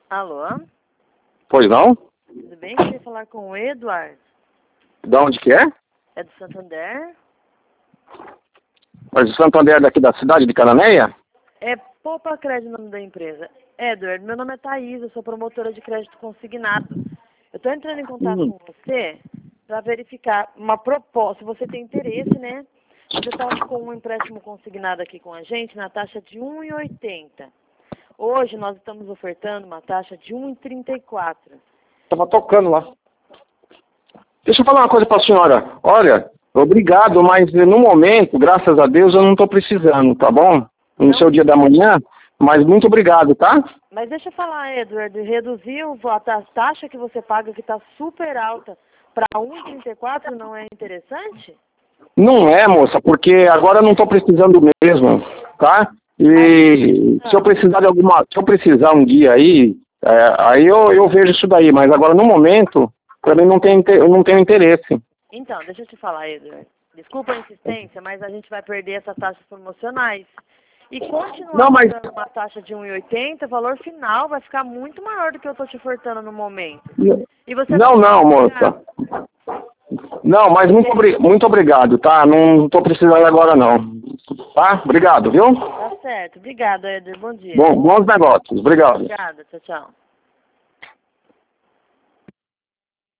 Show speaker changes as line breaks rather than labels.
Alô?
Pois não?
Tudo bem? Queria falar com o Eduardo.
Da onde que é?
É do Santander?
Mas o Santander é daqui da cidade de Cananéia?
É Poupa Crédito o nome da empresa. Eduardo, meu nome é Thaís, eu sou promotora de crédito consignado. Eu estou entrando em contato com você para verificar uma proposta, se você tem interesse, né? Você está com um empréstimo consignado aqui com a gente na taxa de 1,80. Hoje nós estamos ofertando uma taxa de 1,34.
Tava tocando lá. Deixa eu falar uma coisa para a senhora. Olha, obrigado, mas no momento, graças a Deus, eu não estou precisando, tá bom? No seu dia da manhã, mas muito obrigado, tá?
Mas deixa eu falar, Eduardo, reduziu a taxa que você paga, que está super alta, para 1,34 não é interessante?
Não é, moça, porque agora eu não estou precisando mesmo, tá? E se eu precisar de se eu precisar um dia aí, aí eu vejo isso daí, mas agora no momento, para mim eu não tenho interesse.
Então, deixa eu te falar, Eduardo. Desculpa a insistência, mas a gente vai perder essas taxas promocionais. E continuar dando uma taxa de 1,80, o valor final vai ficar muito maior do que eu estou te ofertando no momento. E você
Não, moça. Não, mas muito obrigado, tá? Não estou precisando agora não. Tá? Obrigado, viu?
Tá certo. Obrigada, Eder. Bom dia.
Bons negócios. Obrigado.
Obrigada. Tchau, tchau.